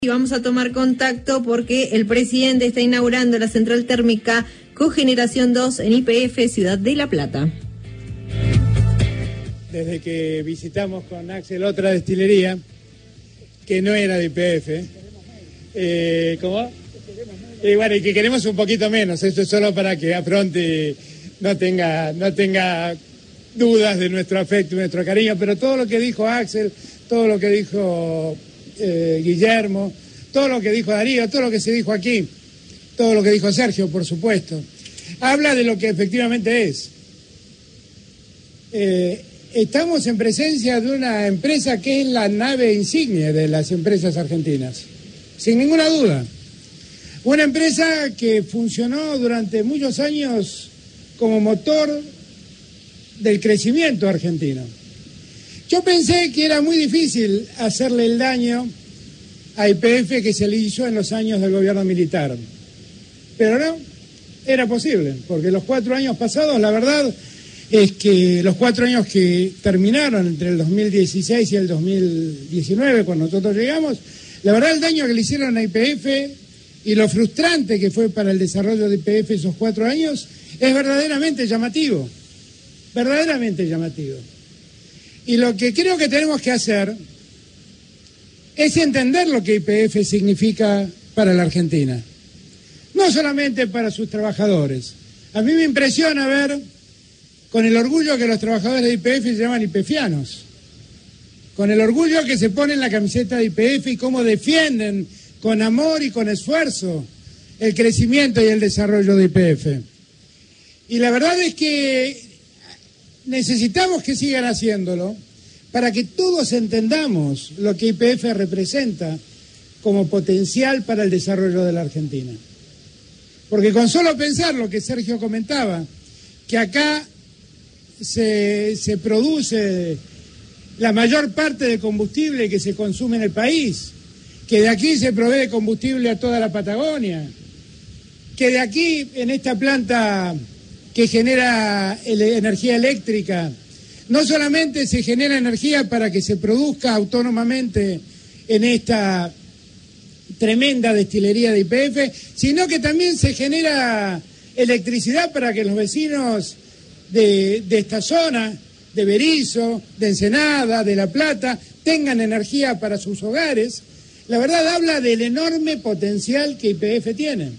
Y vamos a tomar contacto porque el presidente está inaugurando la central térmica Cogeneración 2 en YPF, Ciudad de La Plata. Desde que visitamos con Axel otra destilería, que no era de YPF, ¿cómo? Bueno, y que queremos un poquito menos, esto es solo para que afronte, no tenga dudas de nuestro afecto y nuestro cariño, pero todo lo que dijo Axel, todo lo que dijo Guillermo, todo lo que dijo Darío, todo lo que se dijo aquí, todo lo que dijo Sergio, por supuesto, habla de lo que efectivamente es. Estamos en presencia de una empresa que es la nave insignia de las empresas argentinas, sin ninguna duda. Una empresa que funcionó durante muchos años como motor del crecimiento argentino. Yo pensé que era muy difícil hacerle el daño a YPF que se le hizo en los años del gobierno militar. Pero no, era posible, porque los 4 años pasados, la verdad es que los 4 años que terminaron entre el 2016 y el 2019, cuando nosotros llegamos, la verdad el daño que le hicieron a YPF y lo frustrante que fue para el desarrollo de YPF esos 4 años es verdaderamente llamativo, verdaderamente llamativo. Y lo que creo que tenemos que hacer es entender lo que YPF significa para la Argentina, no solamente para sus trabajadores. A mí me impresiona ver con el orgullo que los trabajadores de YPF se llaman YPFianos, con el orgullo que se ponen la camiseta de YPF y cómo defienden con amor y con esfuerzo el crecimiento y el desarrollo de YPF. Y la verdad es que necesitamos que sigan haciéndolo para que todos entendamos lo que YPF representa como potencial para el desarrollo de la Argentina. Porque con solo pensar lo que Sergio comentaba, que acá se produce la mayor parte del combustible que se consume en el país, que de aquí se provee combustible a toda la Patagonia, que de aquí, en esta planta que genera energía eléctrica, no solamente se genera energía para que se produzca autónomamente en esta tremenda destilería de YPF, sino que también se genera electricidad para que los vecinos de esta zona, de Berisso, de Ensenada, de La Plata, tengan energía para sus hogares. La verdad habla del enorme potencial que YPF tiene.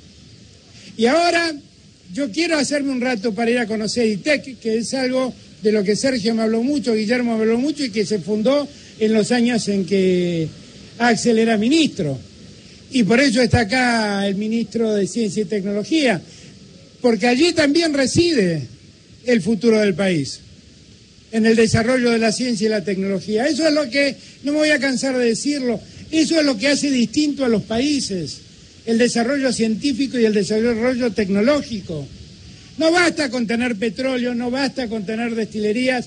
Y ahora yo quiero hacerme un rato para ir a conocer ITEC, que es algo de lo que Sergio me habló mucho, Guillermo me habló mucho y que se fundó en los años en que Axel era ministro. Y por eso está acá el ministro de Ciencia y Tecnología, porque allí también reside el futuro del país, en el desarrollo de la ciencia y la tecnología. Eso es lo que, no me voy a cansar de decirlo, eso es lo que hace distinto a los países, el desarrollo científico y el desarrollo tecnológico. No basta con tener petróleo, no basta con tener destilerías,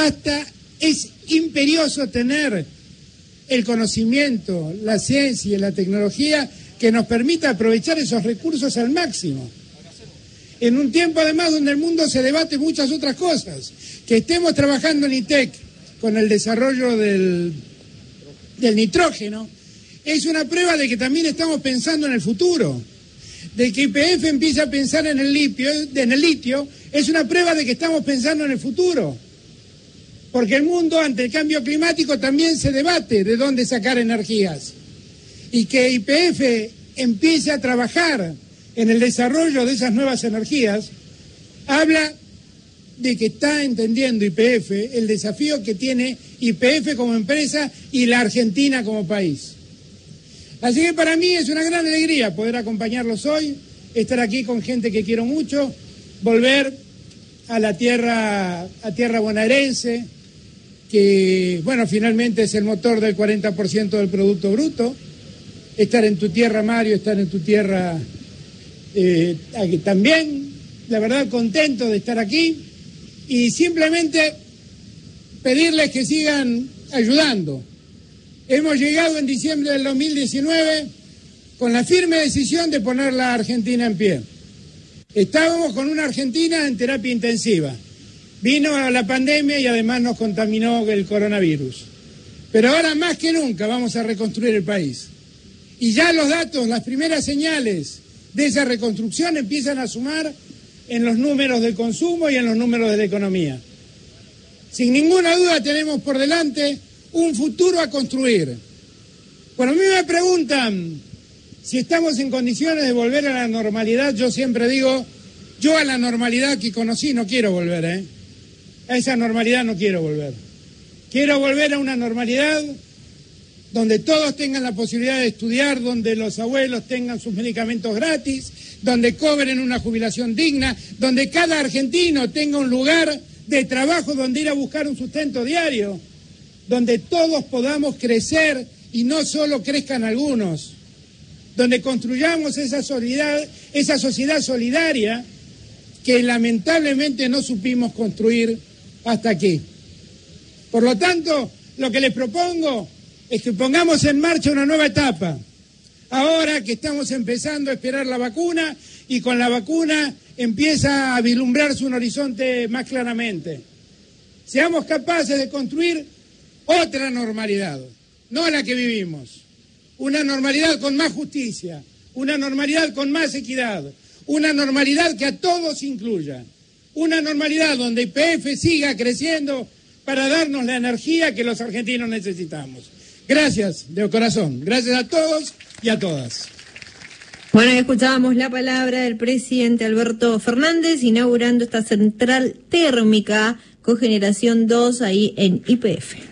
es imperioso tener el conocimiento, la ciencia y la tecnología que nos permita aprovechar esos recursos al máximo. En un tiempo además donde el mundo se debate muchas otras cosas, que estemos trabajando en ITEC con el desarrollo del nitrógeno, es una prueba de que también estamos pensando en el futuro. De que YPF empieza a pensar en el litio, es una prueba de que estamos pensando en el futuro. Porque el mundo ante el cambio climático también se debate de dónde sacar energías. Y que YPF empiece a trabajar en el desarrollo de esas nuevas energías, habla de que está entendiendo YPF el desafío que tiene YPF como empresa y la Argentina como país. Así que para mí es una gran alegría poder acompañarlos hoy, estar aquí con gente que quiero mucho, volver a tierra bonaerense, que, bueno, finalmente es el motor del 40% del Producto Bruto, estar en tu tierra, Mario, estar en tu tierra también, la verdad, contento de estar aquí y simplemente pedirles que sigan ayudando. Hemos llegado en diciembre del 2019 con la firme decisión de poner la Argentina en pie. Estábamos con una Argentina en terapia intensiva. Vino la pandemia y además nos contaminó el coronavirus. Pero ahora más que nunca vamos a reconstruir el país. Y ya los datos, las primeras señales de esa reconstrucción empiezan a sumar en los números del consumo y en los números de la economía. Sin ninguna duda tenemos por delante un futuro a construir. Cuando a mí me preguntan si estamos en condiciones de volver a la normalidad, yo siempre digo, yo a la normalidad que conocí no quiero volver, A esa normalidad no quiero volver. Quiero volver a una normalidad donde todos tengan la posibilidad de estudiar, donde los abuelos tengan sus medicamentos gratis, donde cobren una jubilación digna, donde cada argentino tenga un lugar de trabajo donde ir a buscar un sustento diario, donde todos podamos crecer y no solo crezcan algunos, donde construyamos esa sociedad solidaria que lamentablemente no supimos construir hasta aquí. Por lo tanto, lo que les propongo es que pongamos en marcha una nueva etapa. Ahora que estamos empezando a esperar la vacuna y con la vacuna empieza a vislumbrarse un horizonte más claramente. Seamos capaces de construir otra normalidad, no la que vivimos. Una normalidad con más justicia, una normalidad con más equidad, una normalidad que a todos incluya, una normalidad donde YPF siga creciendo para darnos la energía que los argentinos necesitamos. Gracias, de corazón. Gracias a todos y a todas. Bueno, escuchábamos la palabra del presidente Alberto Fernández inaugurando esta central térmica cogeneración 2 ahí en YPF.